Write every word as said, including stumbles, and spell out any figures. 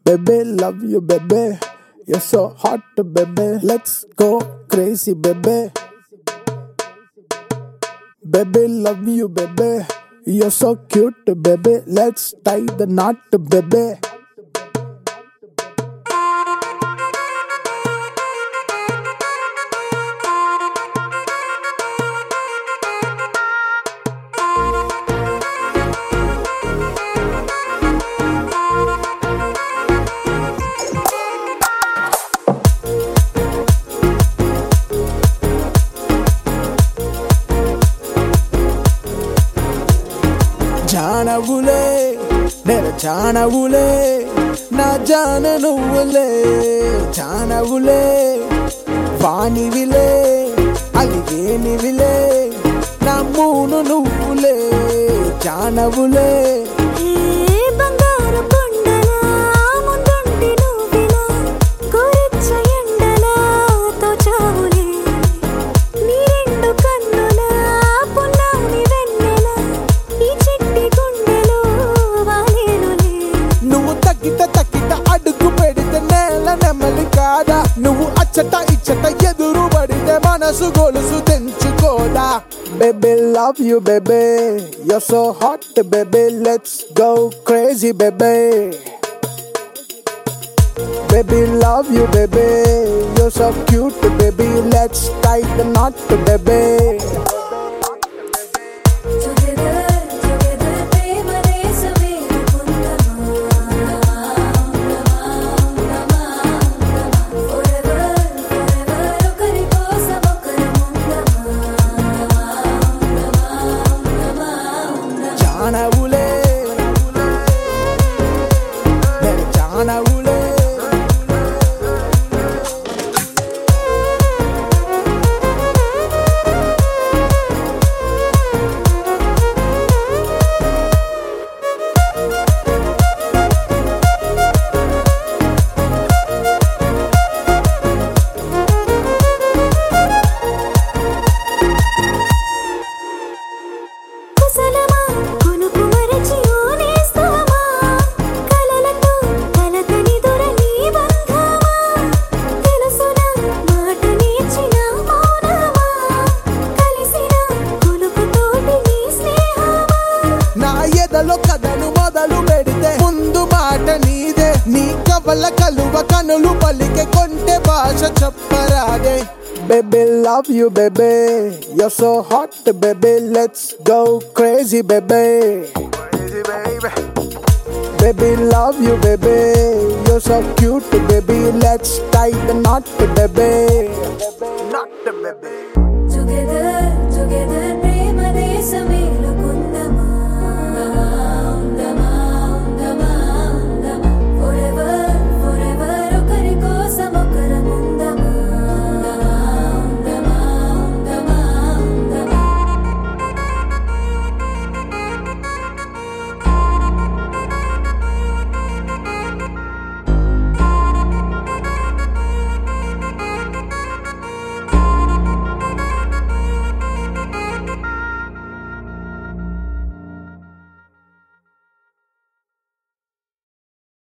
Baby, love you, baby. You're so hot, baby. Let's go crazy, baby. Baby, love you, baby. You're so cute, baby. Let's tie the knot, baby. జానవులే నెల జానవులే నా జాన నువ్వులే జానవులే వానివిలే అలిగేనివిలే నా మూను నువ్వులే జానవులే నువ్వు అచ్చట ఇచ్చట ఎదురు పడితే మనసు గొలుసు తెంచుకోదా. Baby, love you, baby. You're so hot, baby. Let's go crazy, baby. Baby, love you, baby. You're so cute, baby. Let's tie the knot, baby. జానవులే నెల జానవులే కథను మొదలు పెడితే ముందు మాట నీదే నీ కవల కలువ కనులు పలికే కొంటె భాష చెప్పరాదే. Baby, love you, baby. You're so hot, baby. Let's go crazy, baby. Crazy, baby. Baby, love you, baby. You're so cute, baby. Let's tie the knot, baby. Knot, baby. Together.